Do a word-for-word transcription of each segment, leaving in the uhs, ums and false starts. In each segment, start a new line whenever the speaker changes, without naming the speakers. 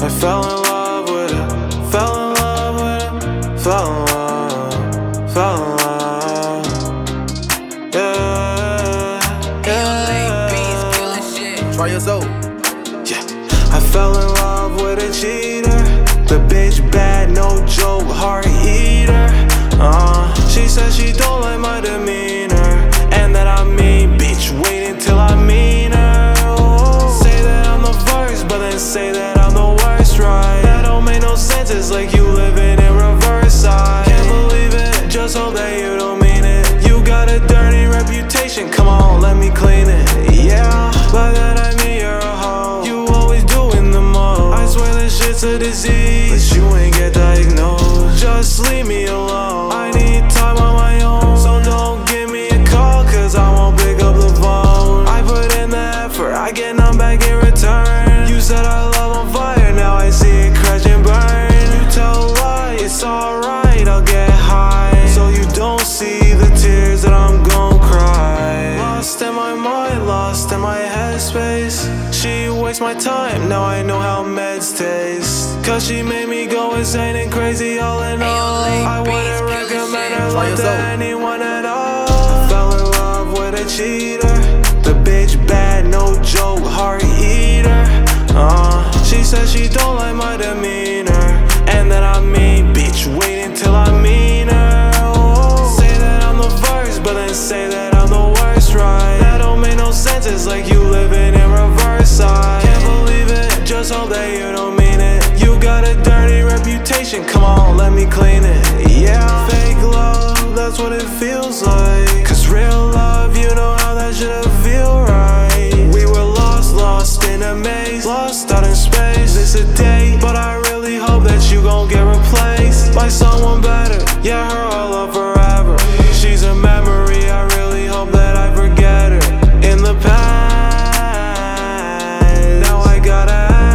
I fell in love with it, fell in love with it, fell in love, fell in love. Yeah, yeah.
Try your soul.
Yeah, I fell in love with a cheater. The bitch bad, no joke, heart eater. Uh, she says she don't like my demeanor, and that I'm mean, bitch, wait until I mean her. Oh, say that I'm the first, but then say that I'm the worst, right? That don't make no sense, it's like you living in reverse. I can't believe it, just hope that you don't mean it. You got a dirty reputation, come on, let me clean it. Yeah, by that I mean you're a hoe. You always doing the most. I swear this shit's a disease, but you ain't get diagnosed. Just leave me alone, I need time on my own. So don't give me a call, cause I won't pick up the phone. I put in the effort, I get none back in return. You said our love on fire, now I see it crash and burn. You tell a lie, it's alright, I'll get high, so you don't see the tears that I'm gon' cry. Lost in my mind, lost in my headspace. She wastes my time, now I know how meds taste. Cause she made me go insane and crazy all in all. I wouldn't recommend her love to anyone at all. I fell in love with a cheater. The bitch bad, no joke, heart eater. Uh, she says she don't like my demeanor, and that I'm mean, bitch, wait until I mean her. Oh, say that I'm the first, but then say that I'm the worst, right? That don't make no sense, it's like you living in reverse. I can't believe it, just hope that you don't mean it. You got a dirty reputation, come on, let me clean it. Yeah, fake love, that's what it feels like. Cause real love, you know how that should've feel right. We were lost, lost in a maze, lost out in space. It's a date, but I really hope that you gon' get replaced by someone better. Yeah, her I'll love forever. She's a memory, I really hope that I forget her. In the past, now I gotta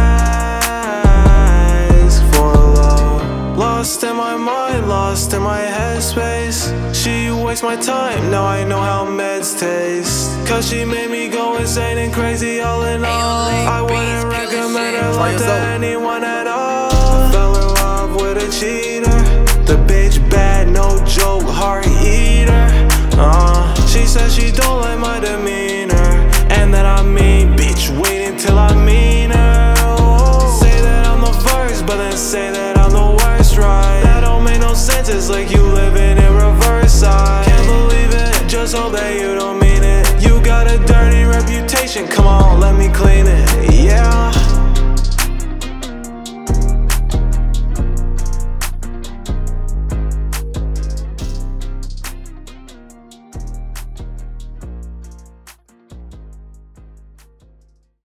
ask for love. Lost in my mind, lost in my headspace. She wastes my time, now I know how meds taste. Cause she made me go insane and crazy all in all. I wouldn't recommend her love to anyone at all. I fell in love with a cheater. The bitch bad, no joke, heart eater. Uh, she says she don't like my demeanor, and that I'm mean, bitch, wait until I mean her. Oh, say that I'm the first, but then say that I'm the worst, right? That don't make no sense, it's like you living in reverse. I can't believe it, just hope that you don't mean it. You got a dirty reputation, come on, let me clean it. Yeah.